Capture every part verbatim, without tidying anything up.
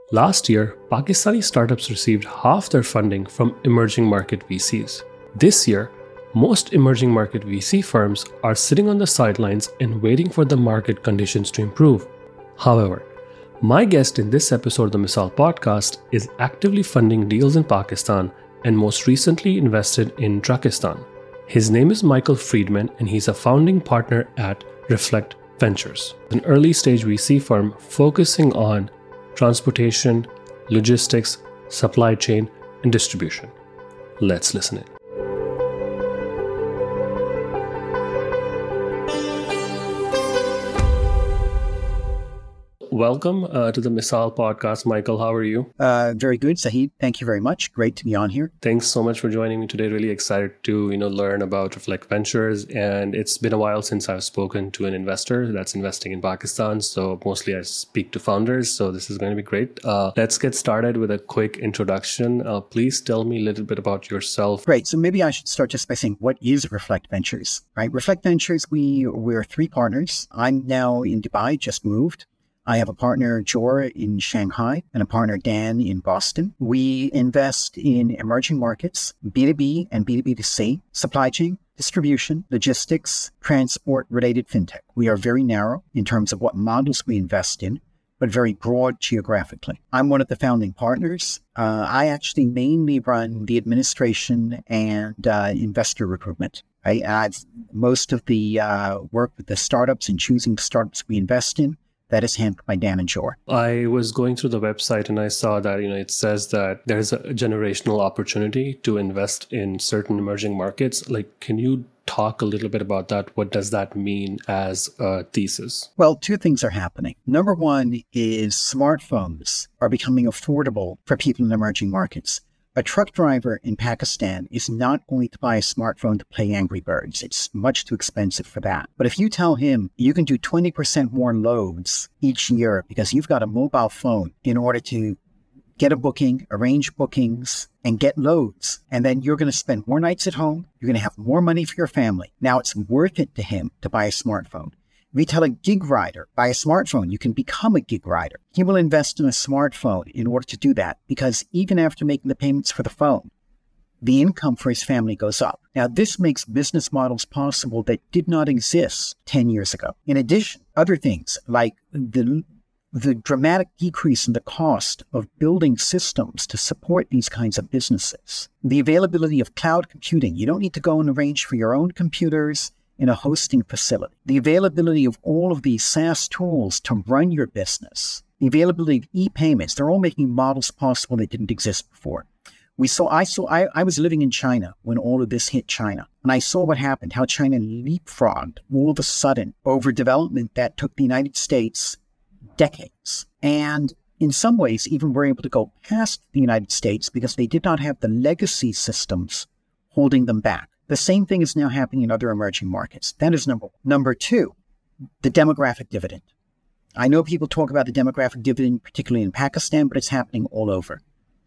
Last year, Pakistani startups received half their funding from emerging market V Cs. This year, most emerging market V C firms are sitting on the sidelines and waiting for the market conditions to improve. However, my guest in this episode of the Misal podcast is actively funding deals in Pakistan and most recently invested in Trakistan. His name is Michael Friedman and he's a founding partner at Reflect Ventures, an early stage V C firm focusing on transportation, logistics, supply chain, and distribution. Let's listen in. Welcome uh, to the Misal podcast. Michael, how are you? Uh, very good, Sahid. Thank you very much. Great to be on here. Thanks so much for joining me today. Really excited to, you know, learn about Reflect Ventures. And it's been a while since I've spoken to an investor that's investing in Pakistan. So mostly I speak to founders. So this is going to be great. Uh, let's get started with a quick introduction. Uh, please tell me a little bit about yourself. Great. So maybe I should start just by saying, what is Reflect Ventures, right? Reflect Ventures, we, we're three partners. I'm now in Dubai, just moved. I have a partner, Jor, in Shanghai, and a partner, Dan, in Boston. We invest in emerging markets, B two B and B two B two C, supply chain, distribution, logistics, transport-related fintech. We are very narrow in terms of what models we invest in, but very broad geographically. I'm one of the founding partners. Uh, I actually mainly run the administration and uh, investor recruitment. Right? I've most of the uh, work with the startups and choosing the startups we invest in. That is handled by Dan and Jor. I was going through the website and I saw that, you know, it says that there's a generational opportunity to invest in certain emerging markets. Like, can you talk a little bit about that? What does that mean as a thesis? Well, two things are happening. Number one is smartphones are becoming affordable for people in emerging markets. A truck driver in Pakistan is not going to buy a smartphone to play Angry Birds. It's much too expensive for that. But if you tell him you can do twenty percent more loads each year because you've got a mobile phone in order to get a booking, arrange bookings, and get loads, and then you're going to spend more nights at home, you're going to have more money for your family. Now it's worth it to him to buy a smartphone. We tell a gig rider, buy a smartphone, you can become a gig rider. He will invest in a smartphone in order to do that because even after making the payments for the phone, the income for his family goes up. Now, this makes business models possible that did not exist ten years ago. In addition, other things like the, the dramatic decrease in the cost of building systems to support these kinds of businesses, the availability of cloud computing. You don't need to go and arrange for your own computers in a hosting facility. The availability of all of these SaaS tools to run your business, the availability of e-payments, they're all making models possible that didn't exist before. We saw, I saw, I, I was living in China when all of this hit China, and I saw what happened, how China leapfrogged all of a sudden over development that took the United States decades. And in some ways, even were able to go past the United States because they did not have the legacy systems holding them back. The same thing is now happening in other emerging markets. That is number one. Number two, the demographic dividend. I know people talk about the demographic dividend, particularly in Pakistan, but it's happening all over.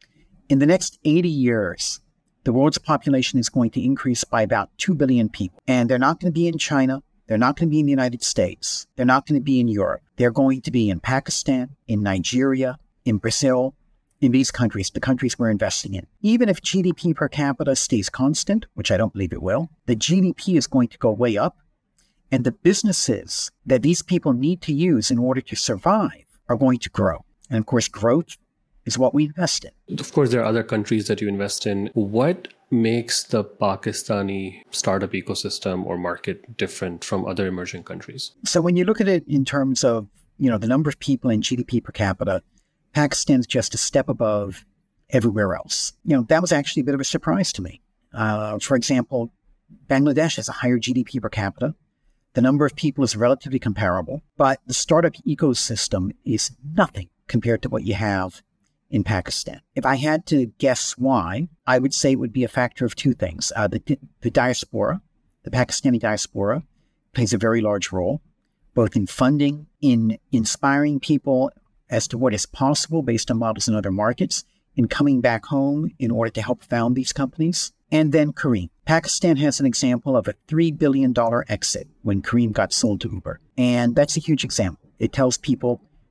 In the next eighty years, the world's population is going to increase by about two billion people. And they're not going to be in China. They're not going to be in the United States. They're not going to be in Europe. They're going to be in Pakistan, in Nigeria, in Brazil, in these countries, the countries we're investing in. Even if G D P per capita stays constant, which I don't believe it will, the G D P is going to go way up, and the businesses that these people need to use in order to survive are going to grow. And of course, growth is what we invest in. Of course, there are other countries that you invest in. What makes the Pakistani startup ecosystem or market different from other emerging countries? So when you look at it in terms of, you know, the number of people and G D P per capita, Pakistan's just a step above everywhere else. You know, that was actually a bit of a surprise to me. Uh, for example, Bangladesh has a higher G D P per capita. The number of people is relatively comparable, but the startup ecosystem is nothing compared to what you have in Pakistan. If I had to guess why, I would say it would be a factor of two things. Uh, the, the diaspora, the Pakistani diaspora, plays a very large role, both in funding, in inspiring people as to what is possible based on models in other markets, in coming back home in order to help found these companies. And then Careem. Pakistan has an example of a three billion dollars exit when Careem got sold to Uber. And that's a huge example. It tells people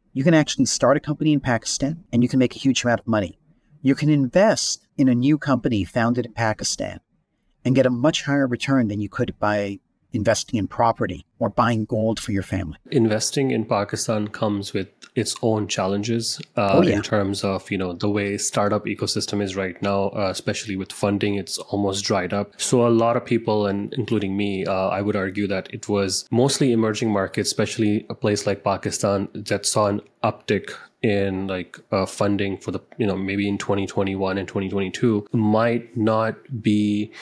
You can actually start a company in Pakistan and you can make a huge amount of money. You can invest in a new company founded in Pakistan and get a much higher return than you could by investing in property or buying gold for your family. Investing in Pakistan comes with its own challenges uh, oh, yeah. in terms of, you know, the way startup ecosystem is right now, uh, especially with funding, it's almost dried up. So a lot of people, and including me, uh, I would argue that it was mostly emerging markets, especially a place like Pakistan, that saw an uptick in like uh, funding for the, you know, maybe in twenty twenty-one and twenty twenty-two might not be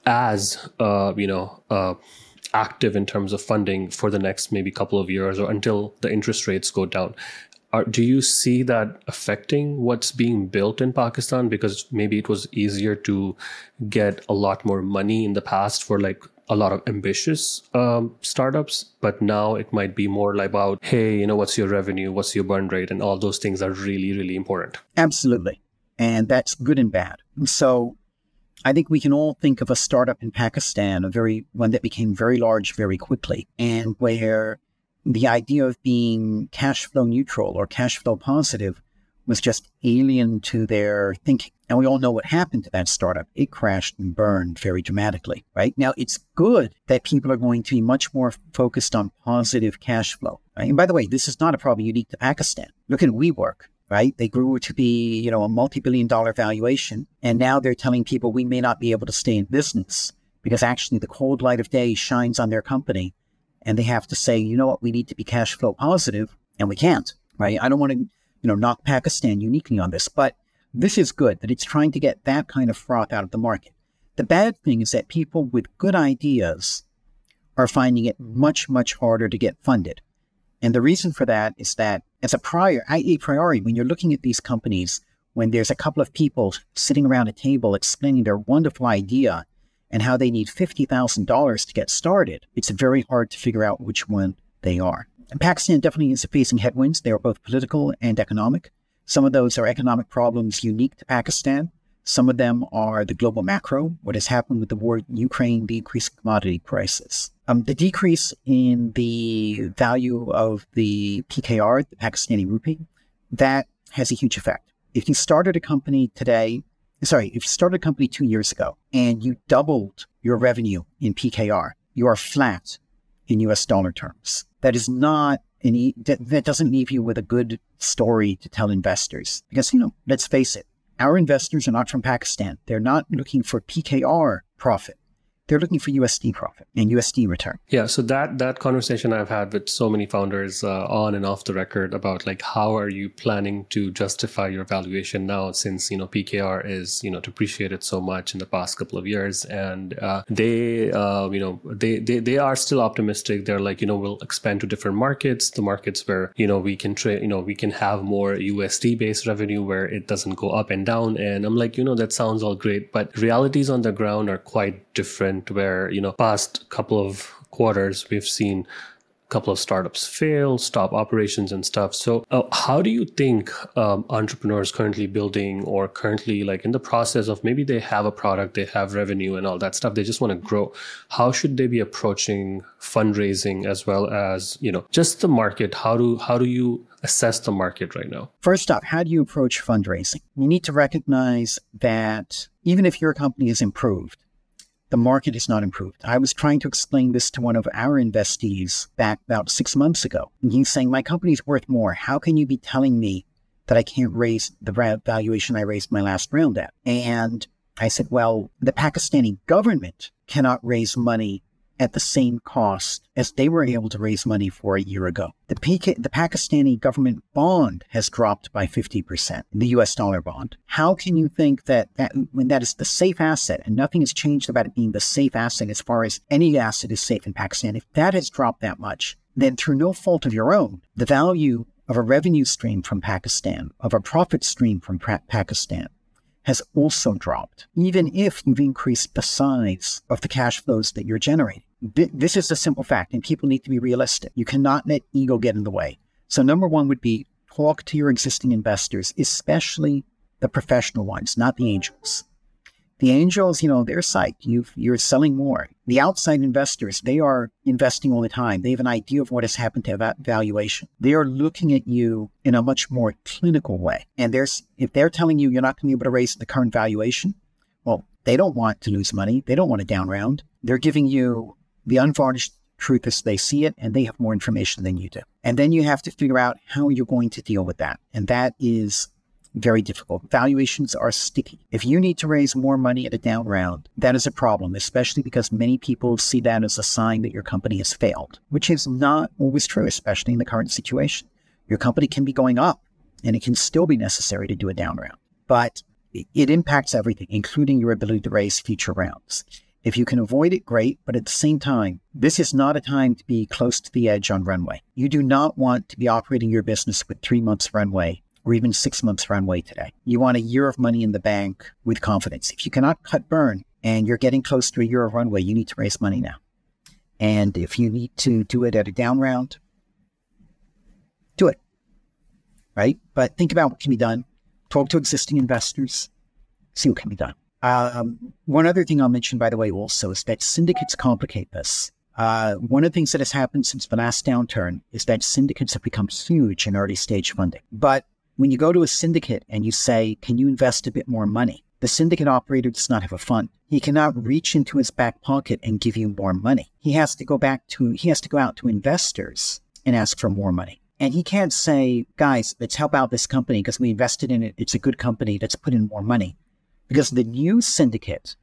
as, uh, you know, uh, active in terms of funding for the next maybe couple of years or until the interest rates go down. Are, do you see that affecting what's being built in Pakistan? Because maybe it was easier to get a lot more money in the past for like a lot of ambitious um, startups, but now it might be more like about, hey, you know, what's your revenue? What's your burn rate? And all those things are really, really important. Absolutely. And that's good and bad. So I think we can all think of a startup in Pakistan, a very one that became very large very quickly, and where the idea of being cash flow neutral or cash flow positive was just alien to their thinking. And we all know what happened to that startup. It crashed and burned very dramatically, right? Now, it's good that people are going to be much more focused on positive cash flow. Right? And by the way, this is not a problem unique to Pakistan. Look at WeWork. Right? They grew to be, you know, a multi-billion dollar valuation. And now they're telling people we may not be able to stay in business because actually the cold light of day shines on their company. And they have to say, you know what, we need to be cash flow positive, and we can't, right? I don't want to, you know, knock Pakistan uniquely on this, but this is good that it's trying to get that kind of froth out of the market. The bad thing is that people with good ideas are finding it much, much harder to get funded. And the reason for that is that as a prior, a priori, when you're looking at these companies, when there's a couple of people sitting around a table explaining their wonderful idea and how they need fifty thousand dollars to get started, it's very hard to figure out which one they are. And Pakistan definitely is facing headwinds. They are both political and economic. Some of those are economic problems unique to Pakistan. Some of them are the global macro, what has happened with the war in Ukraine, the increase in commodity prices. Um, the decrease in the value of the P K R, the Pakistani rupee, that has a huge effect. If you started a company today, sorry, if you started a company two years ago and you doubled your revenue in P K R, you are flat in U S dollar terms. That is not any, that, that doesn't leave you with a good story to tell investors. Because, you know, let's face it, our investors are not from Pakistan. They're not looking for P K R profit. They're looking for U S D profit and U S D return. Yeah, so that that conversation I've had with so many founders uh, on and off the record about like how are you planning to justify your valuation now since, you know, P K R is, you know, depreciated so much in the past couple of years. And uh, they, uh, you know, they, they they are still optimistic. They're like, you know, we'll expand to different markets, the markets where, you know, we can trade, you know, we can have more U S D based revenue where it doesn't go up and down. And I'm like, you know, that sounds all great, but realities on the ground are quite different. Where, you know, past couple of quarters, we've seen a couple of startups fail, stop operations and stuff. So uh, how do you think um, entrepreneurs currently building or currently like in the process of maybe they have a product, they have revenue and all that stuff, they just want to grow. How should they be approaching fundraising as well as, you know, just the market? How do, how do you assess the market right now? First off, how do you approach fundraising? You need to recognize that even if your company is improved, the market is not improved. I was trying to explain this to one of our investees back about six months ago. And he's saying, my company's worth more. How can you be telling me that I can't raise the valuation I raised my last round at? And I said, well, the Pakistani government cannot raise money at the same cost as they were able to raise money for a year ago. The, P K, the Pakistani government bond has dropped by fifty percent, the U S dollar bond. How can you think that, that when that is the safe asset and nothing has changed about it being the safe asset as far as any asset is safe in Pakistan, if that has dropped that much, then through no fault of your own, the value of a revenue stream from Pakistan, of a profit stream from pra- Pakistan, has also dropped, even if you've increased the size of the cash flows that you're generating. This is a simple fact, and people need to be realistic. You cannot let ego get in the way. So number one would be talk to your existing investors, especially the professional ones, not the angels. The angels, you know, they're psyched. You've, you're selling more. The outside investors, they are investing all the time. They have an idea of what has happened to that valuation. They are looking at you in a much more clinical way. And there's, if they're telling you you're not going to be able to raise the current valuation, well, they don't want to lose money. They don't want a down round. They're giving you the unvarnished truth as they see it, and they have more information than you do. And then you have to figure out how you're going to deal with that. And that is very difficult. Valuations are sticky. If you need to raise more money at a down round, that is a problem, especially because many people see that as a sign that your company has failed, which is not always true, especially in the current situation. Your company can be going up, and it can still be necessary to do a down round. But it impacts everything, including your ability to raise future rounds. If you can avoid it, great. But at the same time, this is not a time to be close to the edge on runway. You do not want to be operating your business with three months runway or even six months runway today. You want a year of money in the bank with confidence. If you cannot cut burn and you're getting close to a year of runway, you need to raise money now. And if you need to do it at a down round, do it, right? But think about what can be done. Talk to existing investors, see what can be done. Um, one other thing I'll mention, by the way, also is that syndicates complicate this. Uh, one of the things that has happened since the last downturn is that syndicates have become huge in early stage funding. But when you go to a syndicate and you say, can you invest a bit more money? The syndicate operator does not have a fund. He cannot reach into his back pocket and give you more money. He has to go back to, he has to go out to investors and ask for more money. And he can't say, guys, let's help out this company because we invested in it. It's a good company. Let's put in more money. Because the new syndicate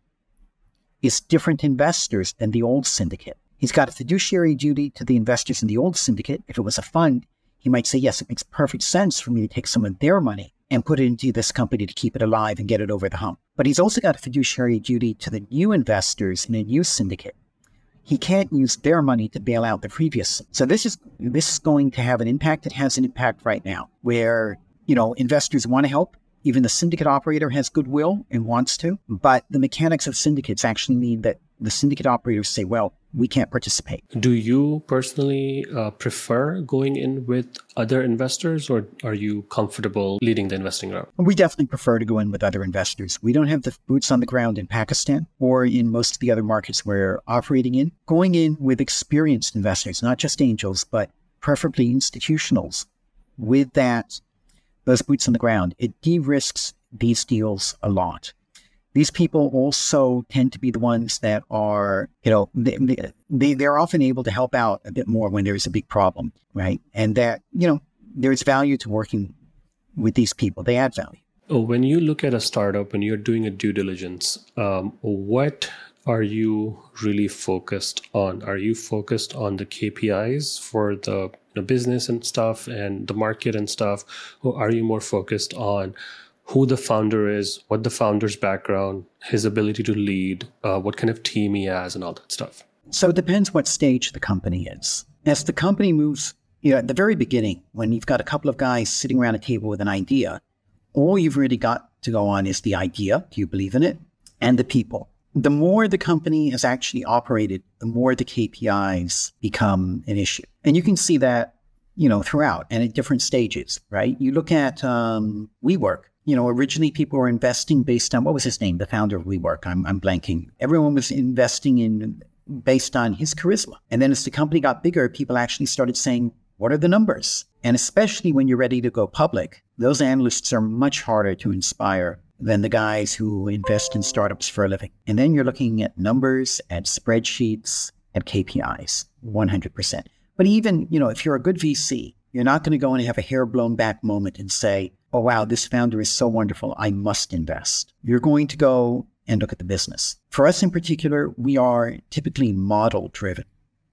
is different investors than the old syndicate. He's got a fiduciary duty to the investors in the old syndicate. If it was a fund, he might say, yes, it makes perfect sense for me to take some of their money and put it into this company to keep it alive and get it over the hump. But he's also got a fiduciary duty to the new investors in a new syndicate. He can't use their money to bail out the previous. So this is this is going to have an impact. It has an impact right now where, you know, investors want to help. Even the syndicate operator has goodwill and wants to. But the mechanics of syndicates actually mean that the syndicate operators say, well, we can't participate. Do you personally uh, prefer going in with other investors, or are you comfortable leading the investing route? We definitely prefer to go in with other investors. We don't have the boots on the ground in Pakistan or in most of the other markets we're operating in. Going in with experienced investors, not just angels, but preferably institutionals, with that, those boots on the ground, it de-risks these deals a lot. These people also tend to be the ones that are, you know, they, they, they're often able to help out a bit more when there's a big problem, right? And that, you know, there's value to working with these people. They add value. Oh, when you look at a startup and you're doing a due diligence, um, what are you really focused on? Are you focused on the K P Is for the, the business and stuff and the market and stuff? Or are you more focused on who the founder is, what the founder's background, his ability to lead, uh, what kind of team he has, and all that stuff? So it depends what stage the company is. As the company moves, you know, at the very beginning, when you've got a couple of guys sitting around a table with an idea, all you've really got to go on is the idea, do you believe in it, and the people. The more the company has actually operated, the more the K P Is become an issue. And you can see that, you know, throughout and at different stages, right? You look at um, WeWork. You know, originally people were investing based on, what was his name? The founder of WeWork. I'm, I'm blanking. Everyone was investing in based on his charisma. And then as the company got bigger, people actually started saying, what are the numbers? And especially when you're ready to go public, those analysts are much harder to inspire than the guys who invest in startups for a living. And then you're looking at numbers, at spreadsheets, at K P Is, one hundred percent. But even, you know, if you're a good V C, you're not going to go and have a hair blown back moment and say, oh, wow, this founder is so wonderful, I must invest. You're going to go and look at the business. For us in particular, we are typically model driven.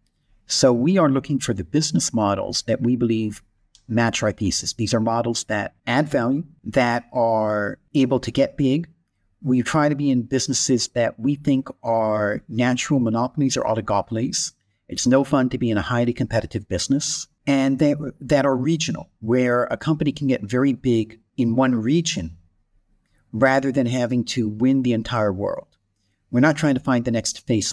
So we are looking for the business models that we believe match our thesis. These are models that add value, that are able to get big. We try to be in businesses that we think are natural monopolies or oligopolies. It's no fun to be in a highly competitive business. And that, that are regional, where a company can get very big in one region rather than having to win the entire world. We're not trying to find the next Facebook,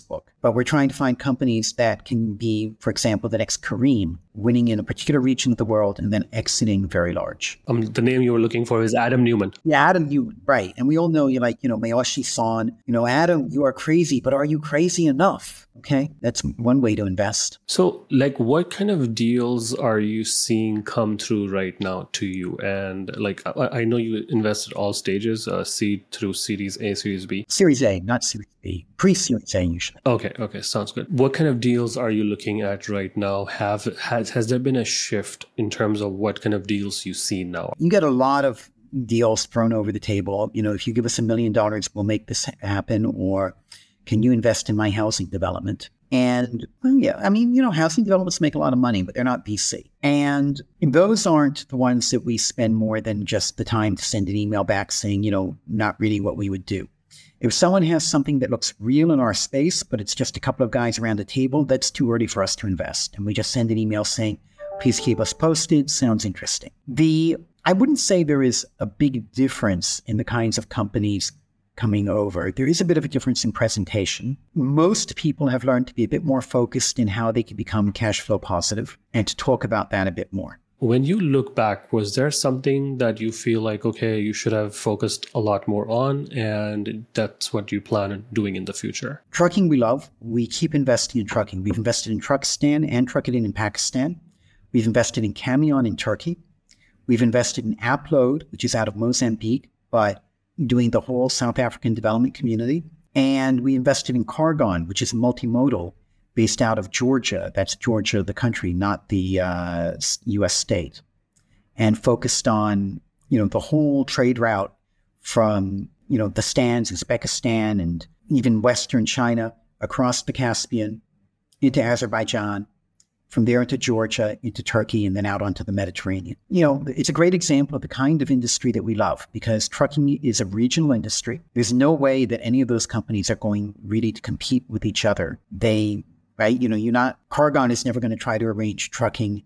But we're trying to find companies that can be, for example, the next Careem, winning in a particular region of the world and then exiting very large. Um, the name you were looking for is Adam Newman. Yeah, Adam Newman, right. And we all know, you're like, you know, Mayoshi-san, you know, Adam, you are crazy, but are you crazy enough? Okay, that's one way to invest. So, like, what kind of deals are you seeing come through right now to you? And, like, I, I know you invest at all stages, uh, seed through Series A, Series B. Series A, not Series B. Pre-Series A, usually. Okay, okay, sounds good. What kind of deals are you looking at right now? Have has has there been a shift in terms of what kind of deals you see now? You get a lot of deals thrown over the table. You know, if you give us a million dollars, we'll make this happen. Or can you invest in my housing development? And well, yeah, I mean, you know, housing developments make a lot of money, but they're not V C. And those aren't the ones that we spend more than just the time to send an email back saying, you know, not really what we would do. If someone has something that looks real in our space, but it's just a couple of guys around a table, that's too early for us to invest. And we just send an email saying, please keep us posted. Sounds interesting. The I wouldn't say there is a big difference in the kinds of companies coming over. There is a bit of a difference in presentation. Most people have learned to be a bit more focused in how they can become cash flow positive and to talk about that a bit more. When you look back, was there something that you feel like, okay, you should have focused a lot more on, and that's what you plan on doing in the future? Trucking we love. We keep investing in trucking. We've invested in Truckstan and Truckit in Pakistan. We've invested in Camion in Turkey. We've invested in Upload, which is out of Mozambique, but doing the whole South African development community. And we invested in Cargon, which is multimodal, based out of Georgia. That's Georgia, the country, not the uh, U S state. And focused on, you know, the whole trade route from, you know, the stands, Uzbekistan, and even Western China, across the Caspian, into Azerbaijan, from there into Georgia, into Turkey, and then out onto the Mediterranean. You know, it's a great example of the kind of industry that we love, because trucking is a regional industry. There's no way that any of those companies are going really to compete with each other. They, right, you know, you're not, Cargon is never going to try to arrange trucking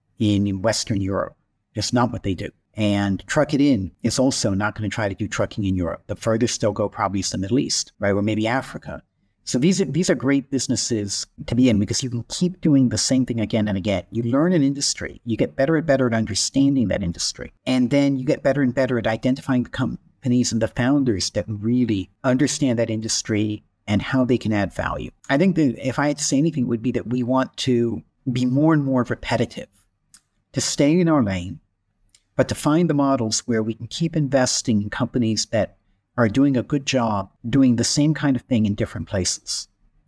in Western Europe. That's not what they do. And Truckit In is also not going to try to do trucking in Europe. The furthest they'll go probably is the Middle East, right, or maybe Africa. So these are, these are great businesses to be in, because you can keep doing the same thing again and again. You learn an industry. You get better and better at understanding that industry. And then you get better and better at identifying the companies and the founders that really understand that industry and how they can add value. I think that if I had to say anything, it would be that we want to be more and more repetitive, to stay in our lane, but to find the models where we can keep investing in companies that are doing a good job doing the same kind of thing in different places.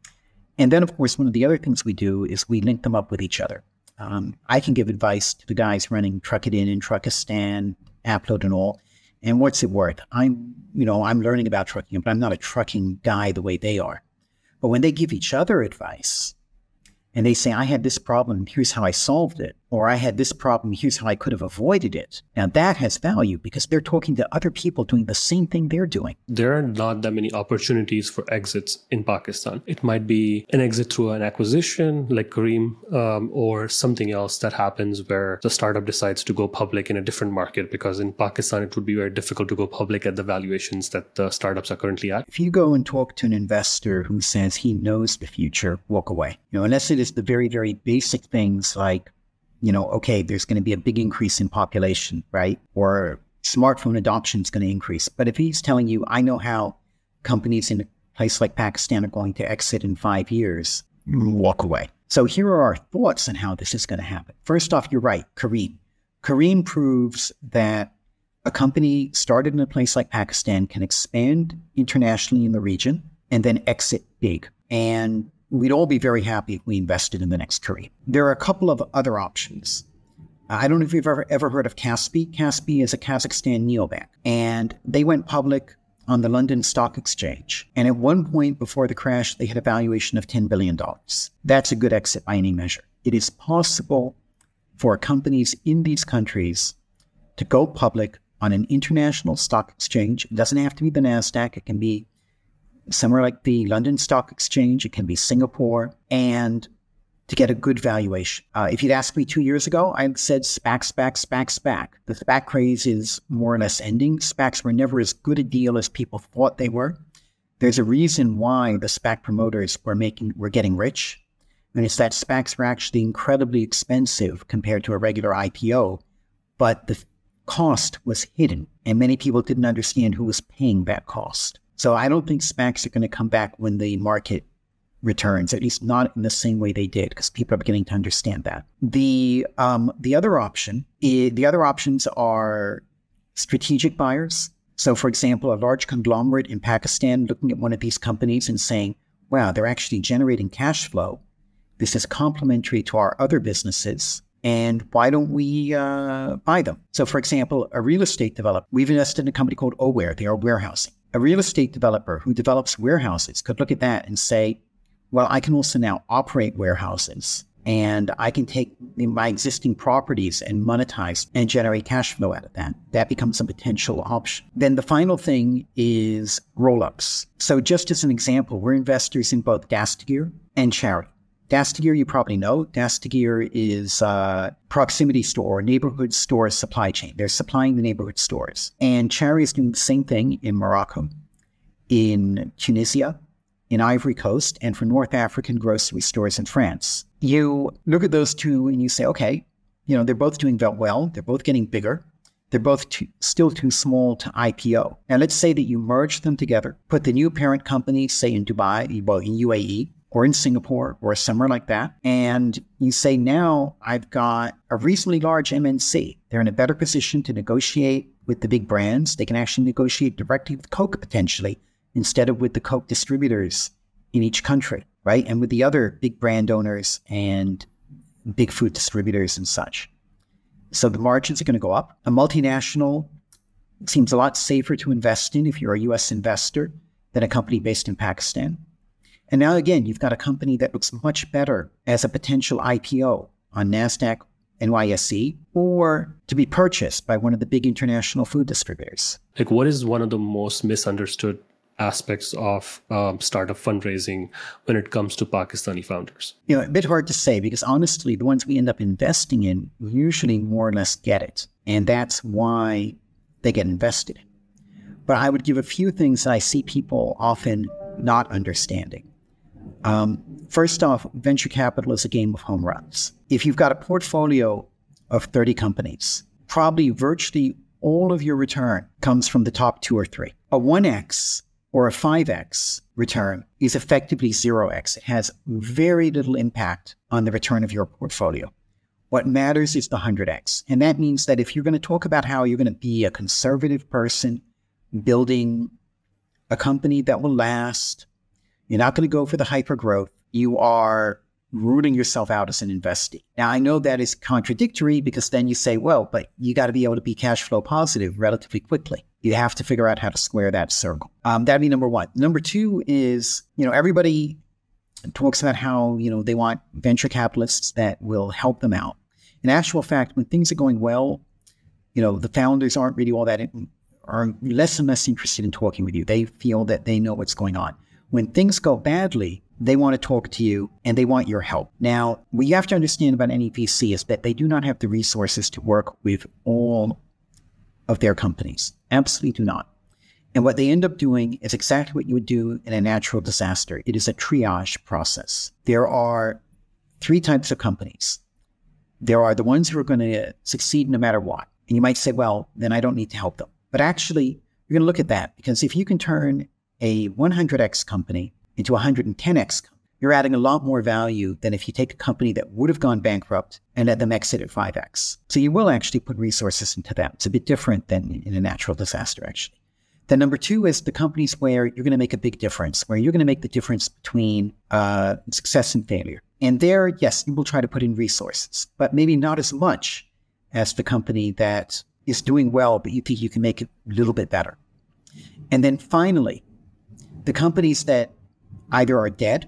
And then, of course, one of the other things we do is we link them up with each other. Um, I can give advice to the guys running Truckit In and Truckistan, Upload and all. And what's it worth? I'm, you know, I'm learning about trucking, but I'm not a trucking guy the way they are. But when they give each other advice, and they say, I had this problem, here's how I solved it. Or I had this problem, here's how I could have avoided it. Now that has value, because they're talking to other people doing the same thing they're doing. There are not that many opportunities for exits in Pakistan. It might be an exit through an acquisition like Careem, um, or something else that happens where the startup decides to go public in a different market, because in Pakistan, it would be very difficult to go public at the valuations that the startups are currently at. If you go and talk to an investor who says he knows the future, walk away. You know, unless it is the very, very basic things like, you know, okay, there's going to be a big increase in population, right? Or smartphone adoption is going to increase. But if he's telling you, I know how companies in a place like Pakistan are going to exit in five years, walk away. So here are our thoughts on how this is going to happen. First off, you're right, Careem. Careem proves that a company started in a place like Pakistan can expand internationally in the region and then exit big. And we'd all be very happy if we invested in the next Careem. There are a couple of other options. I don't know if you've ever, ever heard of Kaspi. Kaspi is a Kazakhstan neobank, and they went public on the London Stock Exchange. And at one point before the crash, they had a valuation of ten billion dollars. That's a good exit by any measure. It is possible for companies in these countries to go public on an international stock exchange. It doesn't have to be the NASDAQ. It can be somewhere like the London Stock Exchange, it can be Singapore, and to get a good valuation. Uh, if you'd asked me two years ago, I'd said SPAC, SPAC, SPAC, SPAC. The SPAC craze is more or less ending. SPACs were never as good a deal as people thought they were. There's a reason why the SPAC promoters were making were getting rich, and it's that SPACs were actually incredibly expensive compared to a regular I P O, but the cost was hidden, and many people didn't understand who was paying that cost. So I don't think SPACs are going to come back when the market returns, at least not in the same way they did, because people are beginning to understand that. The um, the other option, is, the other options are strategic buyers. So, for example, a large conglomerate in Pakistan looking at one of these companies and saying, "Wow, they're actually generating cash flow. This is complementary to our other businesses, and why don't we uh, buy them?" So, for example, a real estate developer, we've invested in a company called Oware. They are warehousing. A real estate developer who develops warehouses could look at that and say, well, I can also now operate warehouses, and I can take my existing properties and monetize and generate cash flow out of that. That becomes a potential option. Then the final thing is roll-ups. So just as an example, we're investors in both Dastagir and Chariot. Dastagir, you probably know. Dastagir is a proximity store, neighborhood store supply chain. They're supplying the neighborhood stores. And Chariot is doing the same thing in Morocco, in Tunisia, in Ivory Coast, and for North African grocery stores in France. You look at those two and you say, okay, you know, they're both doing well. They're both getting bigger. They're both too, still too small to I P O. And let's say that you merge them together, put the new parent company, say in Dubai, well, in U A E, or in Singapore, or somewhere like that, and you say, now I've got a reasonably large M N C. They're in a better position to negotiate with the big brands. They can actually negotiate directly with Coke, potentially, instead of with the Coke distributors in each country, right? And with the other big brand owners and big food distributors and such. So the margins are going to go up. A multinational seems a lot safer to invest in if you're a U S investor than a company based in Pakistan. And now again, you've got a company that looks much better as a potential I P O on NASDAQ, N Y S E, or to be purchased by one of the big international food distributors. Like, what is one of the most misunderstood aspects of um, startup fundraising when it comes to Pakistani founders? You know, a bit hard to say, because honestly, the ones we end up investing in usually more or less get it. And that's why they get invested in. But I would give a few things that I see people often not understanding. Um, first off, venture capital is a game of home runs. If you've got a portfolio of thirty companies, probably virtually all of your return comes from the top two or three. A one X or a five X return is effectively zero X. It has very little impact on the return of your portfolio. What matters is the one hundred X. And that means that if you're going to talk about how you're going to be a conservative person building a company that will last, you're not going to go for the hyper growth. You are ruling yourself out as an investee. Now, I know that is contradictory, because then you say, well, but you got to be able to be cash flow positive relatively quickly. You have to figure out how to square that circle. Um, that'd be number one. Number two is, you know, everybody talks about how, you know, they want venture capitalists that will help them out. In actual fact, when things are going well, you know, the founders aren't really all that, in, are less and less interested in talking with you. They feel that they know what's going on. When things go badly, they want to talk to you and they want your help. Now, what you have to understand about any V C is that they do not have the resources to work with all of their companies. Absolutely do not. And what they end up doing is exactly what you would do in a natural disaster. It is a triage process. There are three types of companies. There are the ones who are going to succeed no matter what. And you might say, well, then I don't need to help them. But actually, you're going to look at that, because if you can turn a one hundred X company into a one hundred ten X company, you're adding a lot more value than if you take a company that would have gone bankrupt and let them exit at five X. So you will actually put resources into that. It's a bit different than in a natural disaster, actually. Then number two is the companies where you're going to make a big difference, where you're going to make the difference between uh, success and failure. And there, yes, you will try to put in resources, but maybe not as much as the company that is doing well, but you think you can make it a little bit better. And then finally, the companies that either are dead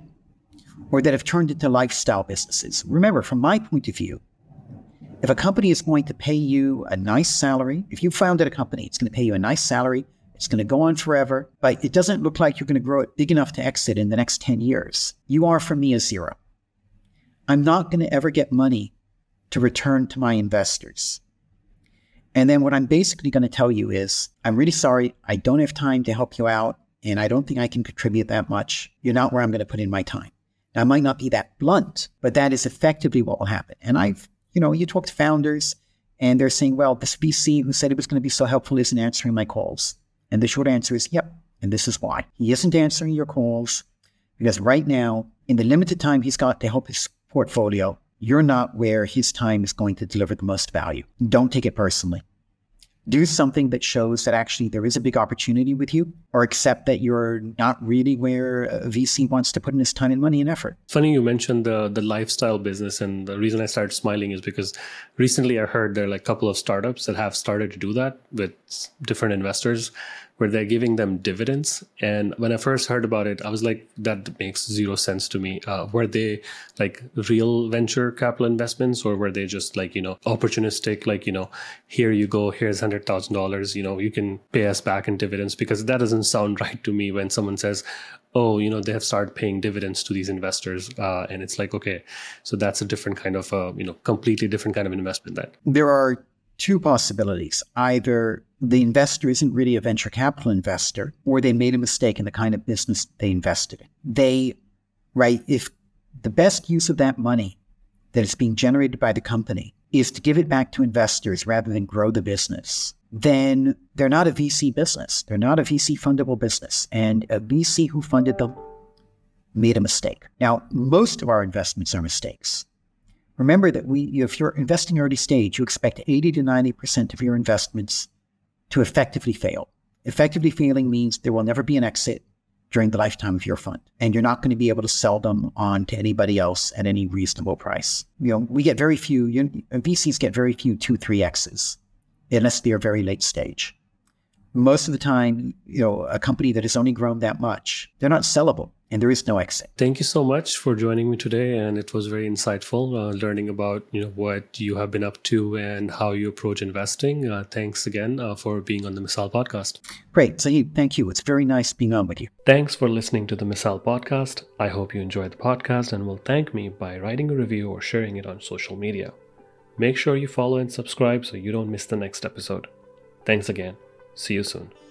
or that have turned into lifestyle businesses. Remember, from my point of view, if a company is going to pay you a nice salary, if you founded a company, it's going to pay you a nice salary, it's going to go on forever, but it doesn't look like you're going to grow it big enough to exit in the next ten years. You are, for me, a zero. I'm not going to ever get money to return to my investors. And then what I'm basically going to tell you is, I'm really sorry, I don't have time to help you out, and I don't think I can contribute that much. You're not where I'm going to put in my time. Now, I might not be that blunt, but that is effectively what will happen. And I've, you know, you talk to founders and they're saying, well, this V C who said it was going to be so helpful isn't answering my calls. And the short answer is, yep. And this is why. He isn't answering your calls because right now, in the limited time he's got to help his portfolio, you're not where his time is going to deliver the most value. Don't take it personally. Do something that shows that actually there is a big opportunity with you, or accept that you're not really where a V C wants to put in his time and money and effort. Funny you mentioned the the lifestyle business, and the reason I started smiling is because recently I heard there are like a couple of startups that have started to do that with different investors, where they're giving them dividends. And when I first heard about it, I was like, that makes zero sense to me. Uh, were they like real venture capital investments, or were they just like, you know, opportunistic, like, you know, here you go, here's one hundred thousand dollars, you know, you can pay us back in dividends? Because that doesn't sound right to me when someone says, oh, you know, they have started paying dividends to these investors. Uh, and it's like, okay, so that's a different kind of, uh, you know, completely different kind of investment then. There are two possibilities. Either the investor isn't really a venture capital investor, or they made a mistake in the kind of business they invested in. They, right, if the best use of that money that is being generated by the company is to give it back to investors rather than grow the business, then they're not a V C business. They're not a V C fundable business. And a V C who funded them made a mistake. Now, most of our investments are mistakes. Remember that we, if you're investing early stage, you expect eighty to ninety percent of your investments to effectively fail. Effectively failing means there will never be an exit during the lifetime of your fund, and you're not going to be able to sell them on to anybody else at any reasonable price. You know, we get very few, you know, V Cs get very few two, three X's, unless they're very late stage. Most of the time, you know, a company that has only grown that much, they're not sellable, and there is no exit. Thank you so much for joining me today, and it was very insightful uh, learning about, you know, what you have been up to and how you approach investing. Uh, thanks again uh, for being on the Misal podcast. Great. So you, thank you. It's very nice being on with you. Thanks for listening to the Misal podcast. I hope you enjoyed the podcast and will thank me by writing a review or sharing it on social media. Make sure you follow and subscribe so you don't miss the next episode. Thanks again. See you soon.